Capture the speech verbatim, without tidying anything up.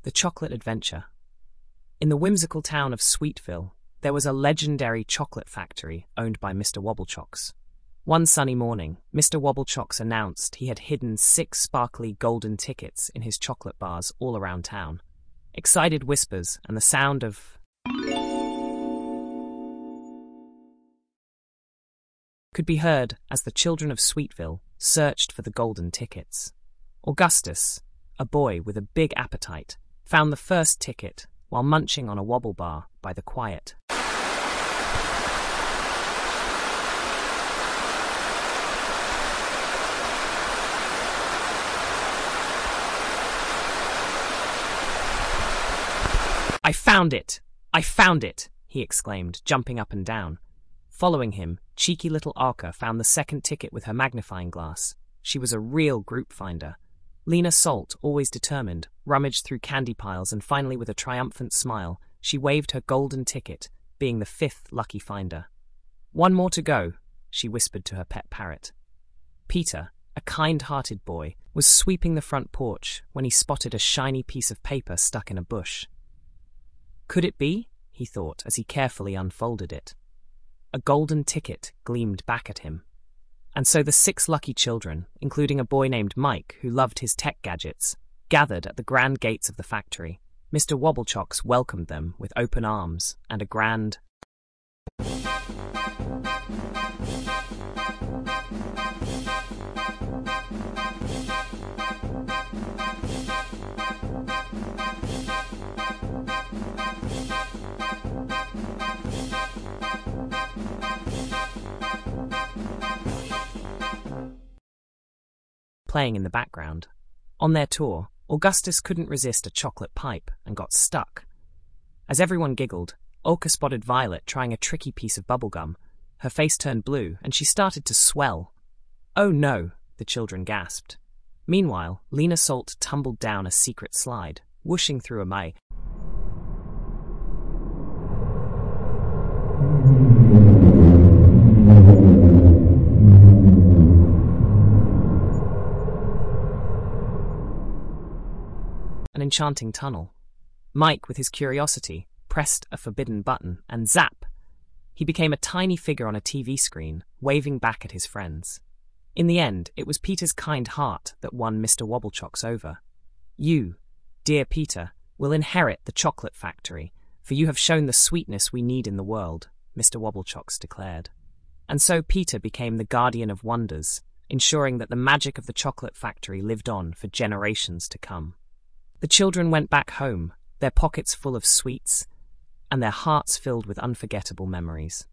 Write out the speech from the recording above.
The Chocolate Adventure. In the whimsical town of Sweetville, there was a legendary chocolate factory owned by Mister Wobblechocs. One sunny morning, Mister Wobblechocs announced he had hidden six sparkly golden tickets in his chocolate bars all around town. Excited whispers and the sound of could be heard as the children of Sweetville searched for the golden tickets. Augustus, a boy with a big appetite, found the first ticket while munching on a wobble bar by the quiet. "I found it! I found it!" he exclaimed, jumping up and down. Following him, cheeky little Arca found the second ticket with her magnifying glass. She was a real group finder. Lena Salt, always determined, rummaged through candy piles and finally, with a triumphant smile, she waved her golden ticket, being the fifth lucky finder. "One more to go," she whispered to her pet parrot. Peter, a kind-hearted boy, was sweeping the front porch when he spotted a shiny piece of paper stuck in a bush. Could it be? He thought as he carefully unfolded it. A golden ticket gleamed back at him. And so the six lucky children, including a boy named Mike who loved his tech gadgets, gathered at the grand gates of the factory. Mister Wobblechocs welcomed them with open arms and a grand playing in the background. On their tour, Augustus couldn't resist a chocolate pipe and got stuck. As everyone giggled, Olka spotted Violet trying a tricky piece of bubblegum. Her face turned blue and she started to swell. "Oh no," the children gasped. Meanwhile, Lena Salt tumbled down a secret slide, whooshing through a may. An enchanting tunnel. Mike, with his curiosity, pressed a forbidden button, and zap! He became a tiny figure on a T V screen, waving back at his friends. In the end, it was Peter's kind heart that won Mister Wobblechocs over. "You, dear Peter, will inherit the chocolate factory, for you have shown the sweetness we need in the world," Mister Wobblechocs declared. And so Peter became the guardian of wonders, ensuring that the magic of the chocolate factory lived on for generations to come. The children went back home, their pockets full of sweets, and their hearts filled with unforgettable memories.